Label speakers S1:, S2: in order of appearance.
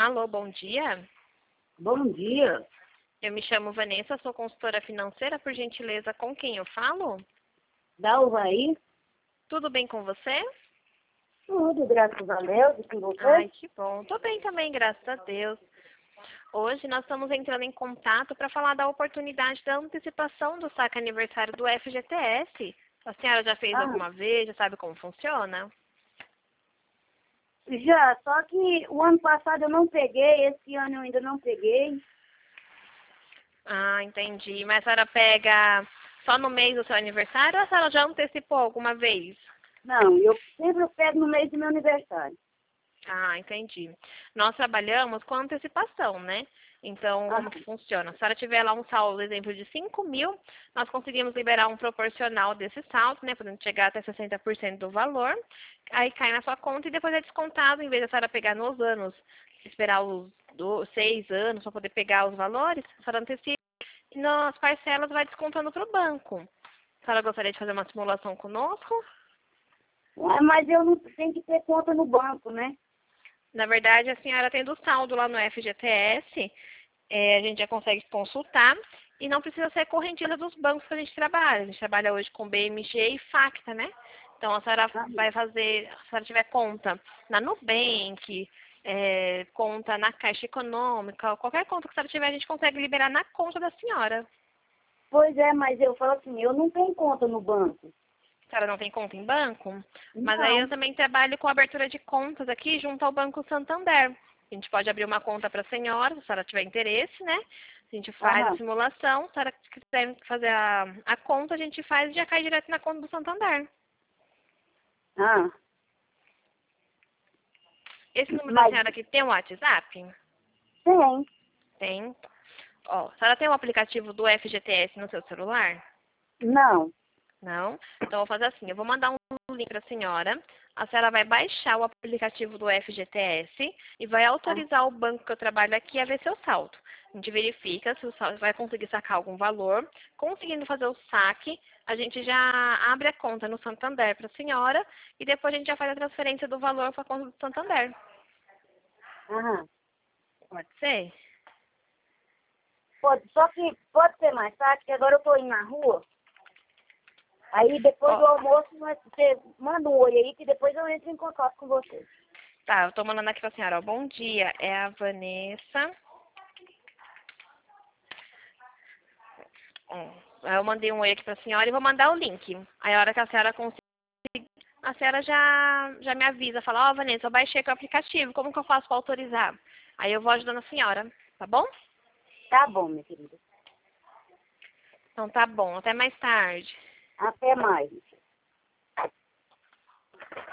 S1: Alô, bom dia.
S2: Bom dia.
S1: Eu me chamo Vanessa, sou consultora financeira, por gentileza, com quem eu falo?
S2: Dá o aí?
S1: Tudo bem com você?
S2: Tudo, graças a Deus. E com
S1: Ai,
S2: você?
S1: que bom. Tô bem também, graças a Deus. Hoje nós estamos entrando em contato para falar da oportunidade da antecipação do saque aniversário do FGTS. A senhora já fez
S2: Ah,
S1: alguma vez? Já sabe como funciona?
S2: já, só que o ano passado eu não peguei, esse ano eu ainda não peguei.
S1: Ah, entendi. Mas a senhora pega só no mês do seu aniversário ou a senhora já antecipou alguma vez?
S2: Não, eu sempre pego no mês do meu aniversário.
S1: Ah, entendi. Nós trabalhamos com antecipação, né? Então,
S2: Ah,
S1: como que funciona? Se a senhora tiver lá um saldo, exemplo, de 5.000, nós conseguimos liberar um proporcional desse saldo, né? Podendo chegar até 60% do valor. Aí cai na sua conta e depois é descontado, em vez da senhora pegar nos anos, esperar os 6 anos para poder pegar os valores, a senhora antecipa e nas parcelas vai descontando para o banco. A senhora gostaria de fazer uma simulação conosco?
S2: mas eu não tenho que ter conta no banco, né?
S1: Na verdade, a senhora tendo o saldo lá no FGTS, a gente já consegue consultar e não precisa ser correntista dos bancos que a gente trabalha. A gente trabalha hoje com BMG e Facta, né? Então, a senhora
S2: Ah,
S1: vai fazer, se a senhora tiver conta na Nubank, conta na Caixa Econômica, qualquer conta que a senhora tiver, a gente consegue liberar na conta da senhora.
S2: pois é, mas eu falo assim, eu não tenho conta no banco.
S1: A senhora não tem conta em banco? Mas aí eu
S2: Não.
S1: também trabalho com abertura de contas aqui junto ao Banco Santander. A gente pode abrir uma conta para a senhora, se a senhora tiver interesse, né? A gente faz a
S2: Aham.
S1: simulação, se a senhora quiser fazer a conta, a gente faz e já cai direto na conta do Santander.
S2: Ah,
S1: Esse número da
S2: mas
S1: senhora aqui tem um WhatsApp?
S2: tem.
S1: Tem. Ó, a senhora tem o aplicativo do FGTS no seu celular?
S2: Não.
S1: Não? Então, eu vou fazer assim, eu vou mandar um link para a senhora. A senhora vai baixar o aplicativo do FGTS e vai
S2: Ah,
S1: autorizar o banco que eu trabalho aqui a ver seu saldo. A gente verifica se o saldo vai conseguir sacar algum valor. Conseguindo fazer o saque, a gente já abre a conta no Santander para a senhora e depois a gente já faz a transferência do valor para a conta do Santander.
S2: aham.
S1: Pode ser?
S2: Pode, só que pode ser mais tarde, que agora eu tô indo na rua. Aí depois
S1: Ó,
S2: do almoço você manda um oi aí que depois eu entro em contato com você.
S1: tá, eu tô mandando aqui para a senhora. Ó, bom dia, é a Vanessa. Aí eu mandei um oi aqui para a senhora e vou mandar o link. Aí a hora que a senhora conseguir, a senhora já me avisa, fala, ó, Vanessa, eu baixei aqui o aplicativo, como que eu faço para autorizar? Aí eu vou ajudando a senhora, tá bom?
S2: Tá bom, minha querida.
S1: Então tá bom, até mais tarde.
S2: Até mais.